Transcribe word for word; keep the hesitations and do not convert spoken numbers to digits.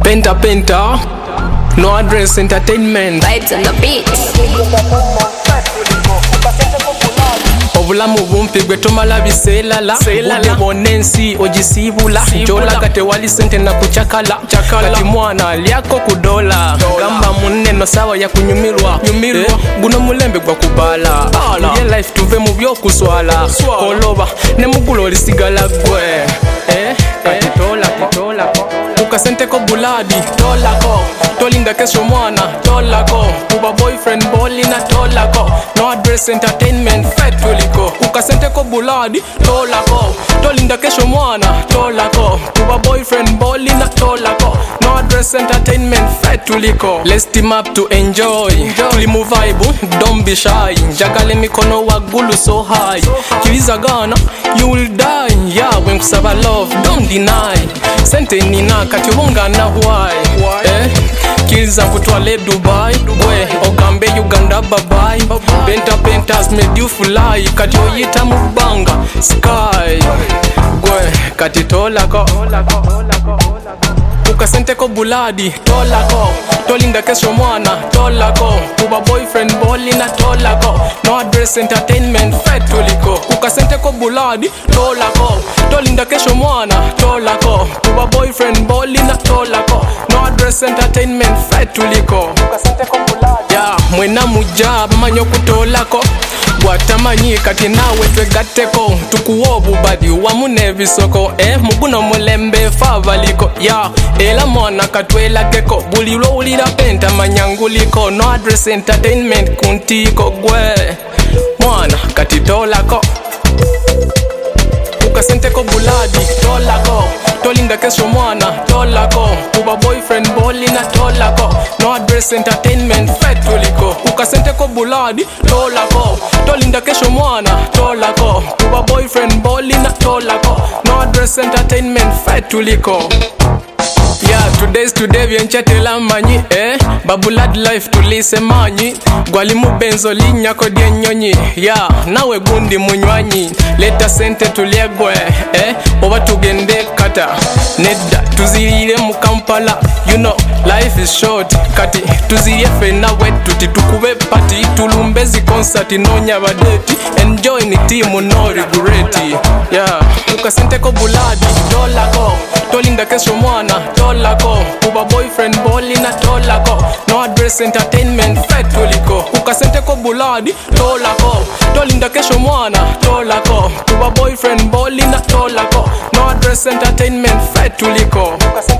Penta Penta, no address entertainment. Vibes on the beat. Obulamu bumpi gwe tomala biseelala budde bonensi ogisibula jola kate wali sente na kuchakala kati mwana alyako ku dola gamba munne no sawa ya kunyumirwa eh, guno mulembe gwa kubala ye life tuve mu byokuswala oloba ne mugulo olisigala gwe eh kati tola tola ukasente ko buladi tolako tolinda kesho mwana tolako kuba boyfriend bolina tolako no address entertainment fetuliko ukasente ko buladi tolako tolinda kesho mwana tolako kuba boyfriend bolina tolako no address entertainment fetuliko let's team up to enjoy tulimu vibe don't be shy njagale mikono wagulu so high kiliza gana you will die yeah when kusaba love don't deny sente nina kati ubungana why eh kiliza kutwale Dubai we ogambe Uganda babai Penta Pentas made you fly kati oyita mubanga sky gwe kati tolako ukasente ko buladi tolako tolinda kesho mwana tolako kuba boyfriend bolina tolako no address entertainment fetuliko ukasente ko buladi tolako tolinda kesho mwana tolako kuba boyfriend bolina tolako no address entertainment fetuliko ukasente ko buladi ya mwena muja manyo kutolako watamanyi kati nawe twegatteko tukuwa obubadi wamu n'ebisoko eh muguno mulembe favaliko ya era mwana katwelageko buli lwowulira Penta manyanguliko no address entertainment kuntiko gwe mwana kati tolako ukasente ko buladi tolako tolinda kesho mwana tolako kuba boyfriend bolina tolako no address entertainment fetuliko ukasente ko buladi tolako tolinda kesho mwana tolako kuba boyfriend bolina tolako no address entertainment fetuliko yeah today's today byenchatela manyi eh babulad life tulise manyi gwali mu benzo linyako dyenyonyi yeah nawe gundi munywanyi leta sente tuliegwe eh oba tugende kata nedda tuzirire mu Kampala you know life is short kati tuziye fena wetu titukube party tulumbezi concert nonya badeti enjoy ni team no regret yeah ukasente ko buladi tolako tolinda kesho mwana tolako kuba boyfriend bolina tolako no address entertainment fetuliko ukasente ko buladi tolako tolinda kesho mwana tolako kuba boyfriend bolina tolako no address entertainment fetuliko.